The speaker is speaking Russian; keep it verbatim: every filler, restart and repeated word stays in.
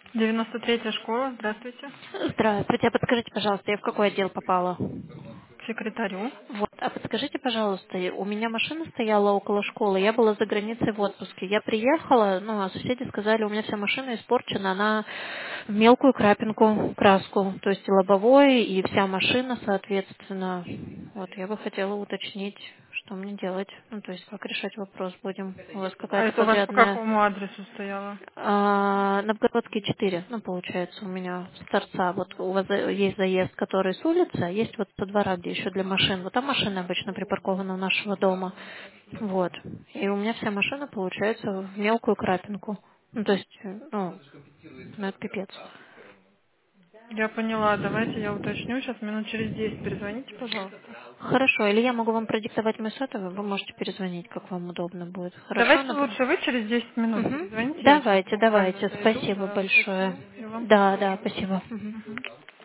девяносто третья школа, здравствуйте. Здравствуйте. А подскажите, пожалуйста, я в какой отдел попала? К секретарю. Вот. А подскажите, пожалуйста, у меня машина стояла около школы, я была за границей в отпуске. Я приехала, ну, а соседи сказали, у меня вся машина испорчена на мелкую крапинку, краску. То есть и лобовой, и вся машина, соответственно. Вот, я бы хотела уточнить, что мне делать. Ну, то есть, как решать вопрос будем. У вас А какая-то это у вас по подрядная. какому адресу стояло? А, Новгородский четыре, ну, получается, у меня с торца. Вот у вас за- есть заезд, который с улицы, а есть вот со двора, где еще для машин. Вот там машина обычно припаркована у нашего дома. Вот. И у меня вся машина, получается, в мелкую крапинку. Ну, то есть, э, ну, ну это пипец. Я поняла, давайте я уточню. Сейчас минут через десять перезвоните, пожалуйста. Хорошо, или я могу вам продиктовать мой сотовый, вы можете перезвонить, как вам удобно будет. Хорошо, Давайте например? лучше вы через десять минут Угу. перезвоните. Я сейчас Давайте, буквально давайте. зайду, Спасибо да, уточню большое. и вам Да, да, подскажу. спасибо. Мгм. Мгм.